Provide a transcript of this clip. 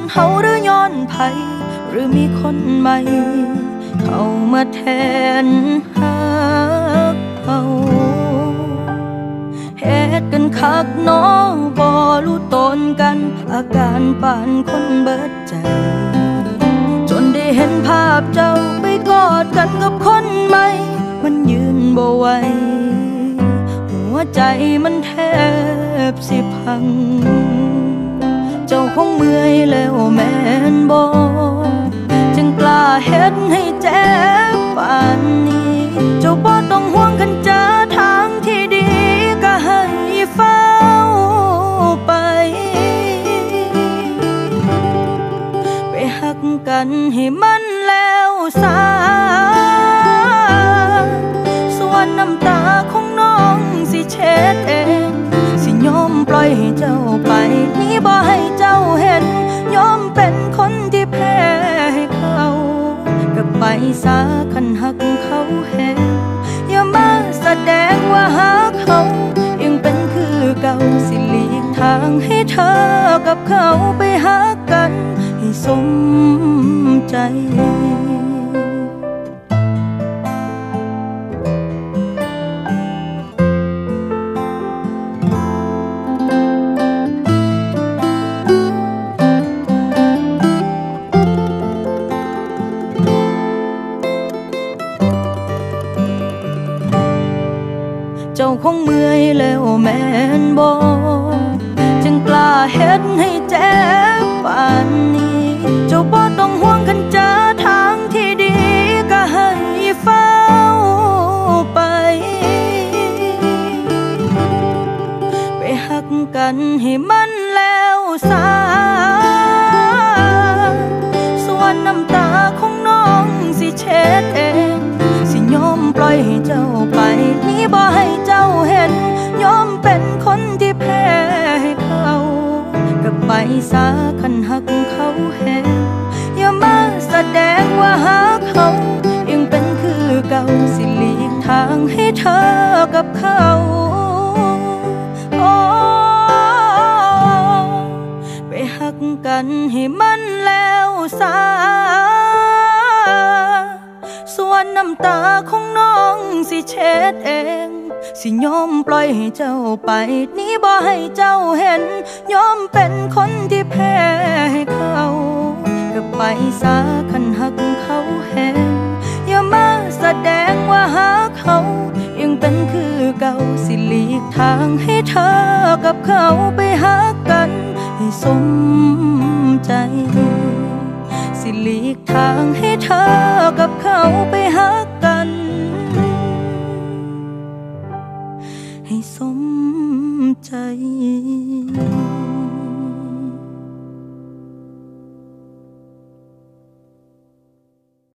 เฮาหรือย้อนไผหรือมีคนใหม่เข้ามาแทนฮักเฮาเฮ็ดกันคักน้อบ่รู้ตนกันอาการปานคนเบิดใจจนได้เห็นภาพเจ้าไปกอดกันกับคนใหม่มันยืนบ่ไหวหัวใจมันแทบสิพังเจ้าคงเมื่อยแล้วแม่นบ่จึงกล้าเฮ็ดให้เจ็บปานนี้เจ้าบ่ต้องห่วงกันเจอทางที่ดีก็ให้เฝ้าไปหักกันให้มันแล้วซาส่วนน้ำตาของน้องสิเช็ดเองสิยอมปล่อยให้เจ้าไปนี่บ่ให้เจ้าเห็นยอมเป็นคนที่แพ้ให้เขาก็ไปซะคันหักเขาแห้งอย่ามาแสดงว่าหักเขายังเป็นคือเก่าสิหลีกทางให้เธอกับเขาไปหักกันให้สมใจเจ้าคงเมื่อยแล้วแม่นบ่จึงกล้าเฮ็ดให้เจ็บปานนี้เจ้าบ่ต้องห่วงกันเจอทางที่ดีก็ให้เฝ้าไปหักกันให้มันแล้วซาส่วนน้ำตาของน้องสิเช็ดเองสิยอมปล่อยให้เจ้าไปนี่บ่ให้เจ้าเห็นยอมเป็นคนที่แพ้ให้เขาก็ไปซะคันหักเขาแห้งอย่ามาแสดงว่าหักเขายังเป็นคือเก่าสิหลีกทางให้เธอกับเขาไปหักกันให้มันแล้วซาส่วนน้ำตาของน้องสิเช็ดเองสิยอมปล่อยให้เจ้าไปนี่บ่ให้เจ้าเห็นยอมเป็นคนที่แพ้ให้เขาก็ไปซะคันหักเขาแห้งอย่ามาแสดงว่าหักเขายังเป็นคือเก่าสิหลีกทางให้เธอกับเขาไปหักกันให้สมใจสิหลีกทางให้เธอกับเขาไปหักกันให้สมใจ